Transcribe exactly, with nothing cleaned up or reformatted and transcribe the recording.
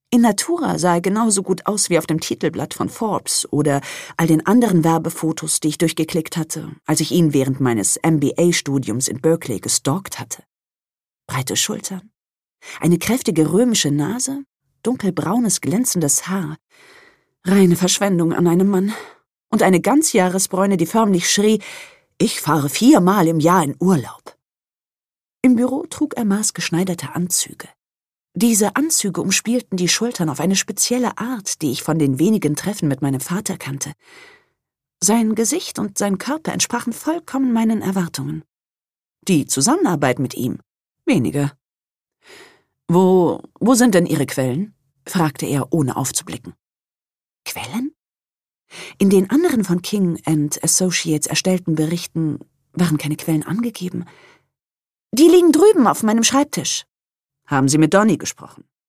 In Natura sah er genauso gut aus wie auf dem Titelblatt von Forbes oder all den anderen Werbefotos, die ich durchgeklickt hatte, als ich ihn während meines M B A-Studiums in Berkeley gestalkt hatte. Breite Schultern, eine kräftige römische Nase, dunkelbraunes glänzendes Haar. Reine Verschwendung an einem Mann. Und eine Ganzjahresbräune, die förmlich schrie, ich fahre viermal im Jahr in Urlaub. Im Büro trug er maßgeschneiderte Anzüge. Diese Anzüge umspielten die Schultern auf eine spezielle Art, die ich von den wenigen Treffen mit meinem Vater kannte. Sein Gesicht und sein Körper entsprachen vollkommen meinen Erwartungen. Die Zusammenarbeit mit ihm weniger. Wo, wo sind denn Ihre Quellen? Fragte er, ohne aufzublicken. Quellen? In den anderen von King and Associates erstellten Berichten waren keine Quellen angegeben. Die liegen drüben auf meinem Schreibtisch. Haben Sie mit Donny gesprochen?